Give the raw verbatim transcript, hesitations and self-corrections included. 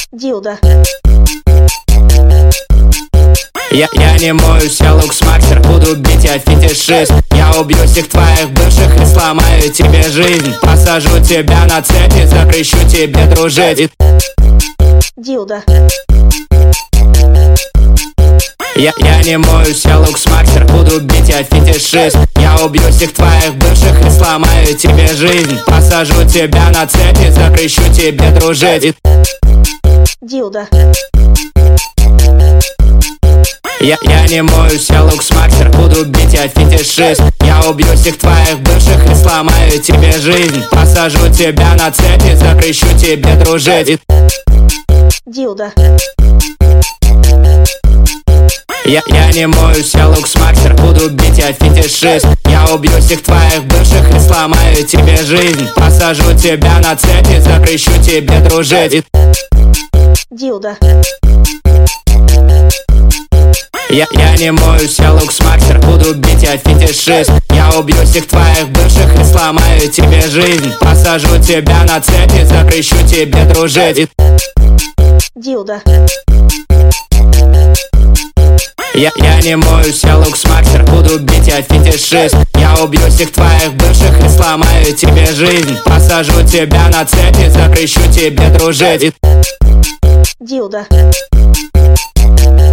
Дилда. Я, я не моюсь, я луксмастер, буду бить, я фетишист. Я убью всех твоих бывших и сломаю тебе жизнь. Посажу тебя на цепи, запрещу тебе дружить. Дилда. Я, я не моюсь, я луксмастер, буду бить, я фетишист. Я убью всех твоих бывших и сломаю тебе жизнь. Посажу тебя на цепи, запрещу тебе дружить. Дилда. Я, я не моюсь, я луксмастер, буду бить, я фетишист. Я убью всех твоих бывших и сломаю тебе жизнь. Посажу тебя на цепи, запрещу тебе дружить. Дилда. Я, я не моюсь, я луксмастер, буду бить, я фетишист. Я убью всех твоих бывших и сломаю тебе жизнь. Посажу тебя на цепи, запрещу тебе дружить. Дилда. Я, я не моюсь, я луксмастер, буду бить, я фетишист. Я убью всех твоих бывших и сломаю тебе жизнь. Посажу тебя на цепи, запрещу тебе дружить. Дилда. Я, я не моюсь, я луксмастер, буду бить, я фетишист. Я убью всех твоих бывших и сломаю тебе жизнь. Посажу тебя на цепи, запрещу тебе дружить. Дилда.